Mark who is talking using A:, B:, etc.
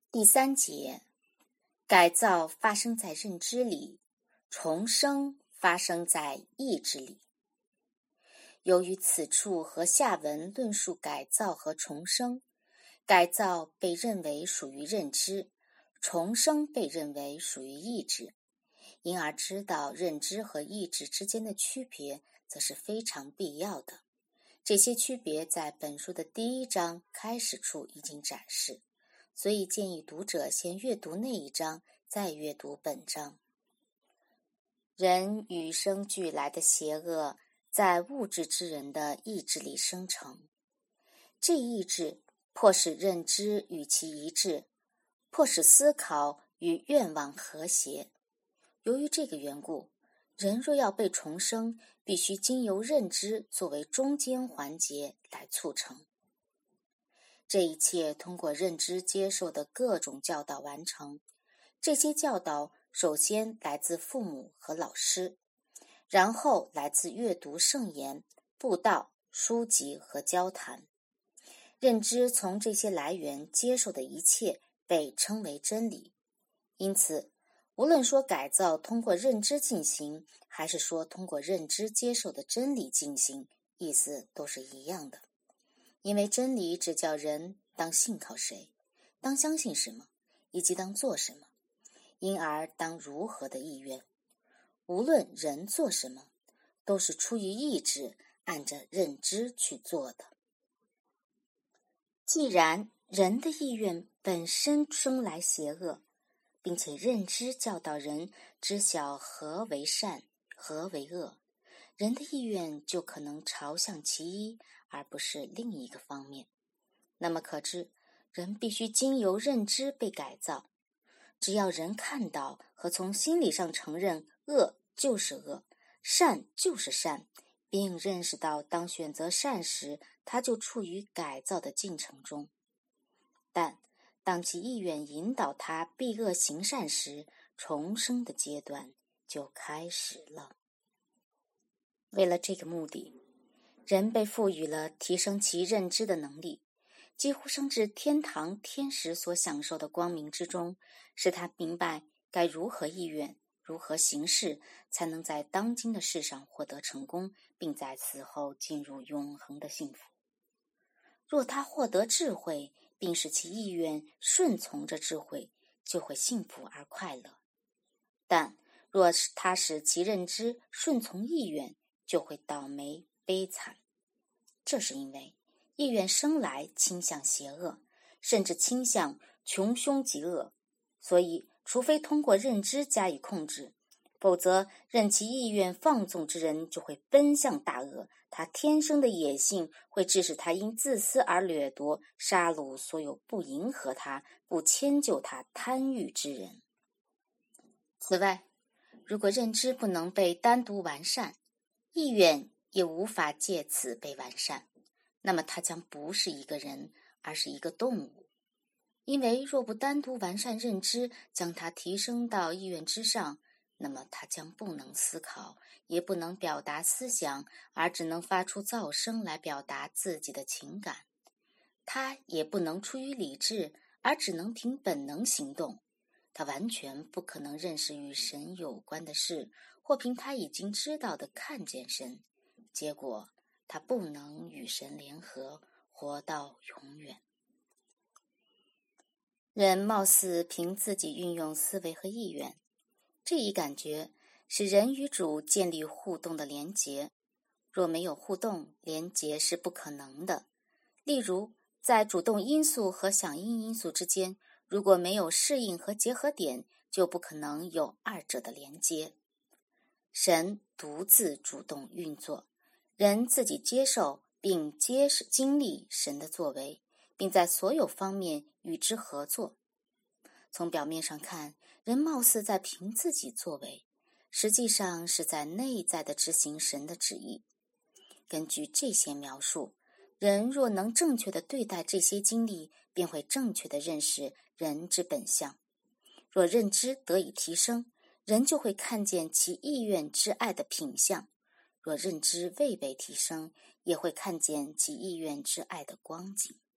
A: 第三节，改造发生在认知里，重生发生在意志里。由于此处和下文论述改造和重生，改造被认为属于认知，重生被认为属于意志，因而知道认知和意志之间的区别则是非常必要的。这些区别在本书的第1章开始处已经展示，所以建议读者先阅读那一章，再阅读本章。人与生俱来的邪恶在物质之人的意志里生成，这意志迫使认知与其一致，迫使思考与愿望和谐。由于这个缘故，人若要被重生，必须经由认知作为中间环节来促成。这一切通过认知接受的各种教导完成。这些教导首先来自父母和老师，然后来自阅读圣言、布道、书籍和交谈。认知从这些来源接受的一切被称为真理。因此，无论说改造通过认知进行，还是说通过认知接受的真理进行，意思都是一样的。因为真理只叫人当信靠谁，当相信什么，以及当做什么，因而当如何的意愿。无论人做什么，都是出于意志，按着认知去做的。既然人的意愿本身生来邪恶，并且认知教导人知晓何为善，何为恶，人的意愿就可能朝向其一，而不是另一个方面。那么可知，人必须经由认知被改造。只要人看到和从心理上承认恶就是恶，善就是善，并认识到当选择善时，他就处于改造的进程中。但当其意愿引导他避恶行善时，重生的阶段就开始了。为了这个目的，人被赋予了提升其认知的能力，几乎升至天堂天使所享受的光明之中，使他明白该如何意愿，如何行事，才能在当今的世上获得成功，并在死后进入永恒的幸福。若他获得智慧，并使其意愿顺从着智慧，就会幸福而快乐。但若他使其认知顺从意愿，就会倒霉悲惨。这是因为意愿生来倾向邪恶，甚至倾向穷凶极恶，所以除非通过认知加以控制，否则任其意愿放纵之人就会奔向大恶。他天生的野性会致使他因自私而掠夺、杀戮所有不迎合他、不迁就他贪欲之人。此外，如果认知不能被单独完善，意愿也无法借此被完善，那么他将不是一个人，而是一个动物。因为若不单独完善认知，将它提升到意愿之上，那么他将不能思考，也不能表达思想，而只能发出噪声来表达自己的情感。他也不能出于理智，而只能凭本能行动。他完全不可能认识与神有关的事，或凭他已经知道的看见神。结果，他不能与神联合，活到永远。人貌似凭自己运用思维和意愿，这一感觉使人与主建立互动的连结。若没有互动，连结是不可能的。例如，在主动因素和响应因素之间，如果没有适应和结合点，就不可能有二者的连接。神独自主动运作，人自己接受并经历神的作为，并在所有方面与之合作。从表面上看，人貌似在凭自己作为，实际上是在内在的执行神的旨意。根据这些描述，人若能正确地对待这些经历，便会正确地认识人之本相。若认知得以提升，人就会看见其意愿之爱的品相；若认知未被提升，也会看见其意愿之爱的光景。